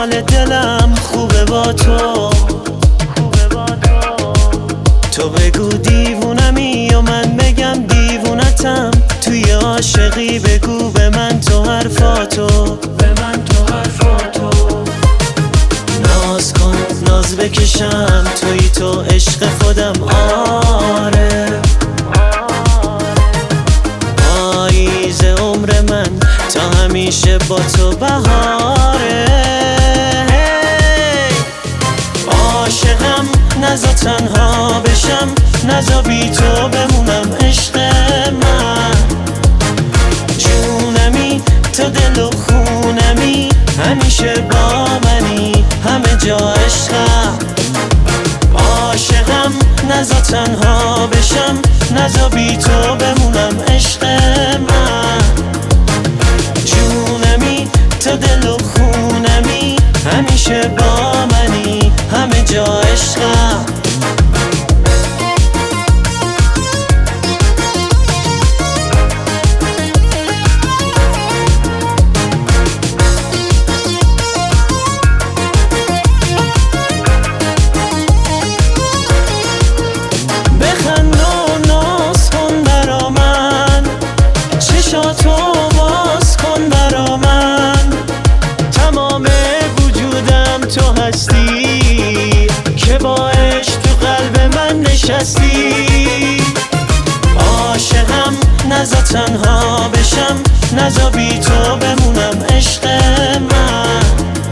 حال دلم خوبه با تو. تو بگو دیوونمی یا من بگم دیوونتم، توی عاشقی بگو به من تو حرفاتو. ناز کن ناز بکشم، توی تو عشق خودم. آره پاییز عمر من تا همیشه با تو بهاره. عاشقم نزا تنها بشم، نزا بی تو بمونم عشق من. جونمی تو دل و خونمی، همیشه با منی همه جا عشقم. عاشقم نزا تنها بشم، نزا بی تو بمونم عشق من. جونمی تو دل و خونمی، همیشه با منی همه جا عشقم. بخند و ناز کن برا من، چشاتو باز کن برا من. تمام وجودم تو هستی، که با عشق تو قلب من نشستی. عاشقم نزا تنها بشم، نزا بی تو بمونم عشق من.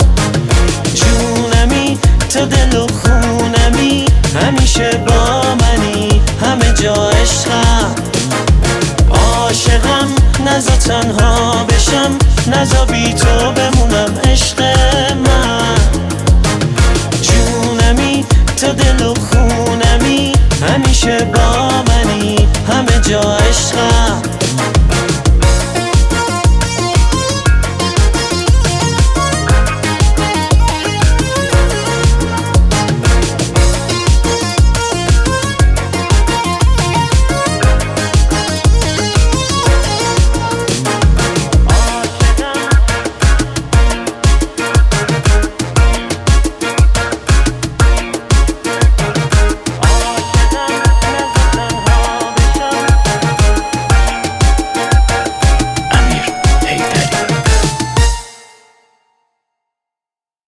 جونمی تو دل و خونمی، همیشه با منی همه جا عشقم. عاشقم نزا تنها بشم، نزا بی تو بمونم عشق من. جونمی تو دل و خونمی، همیشه با منی همه جا عشقم.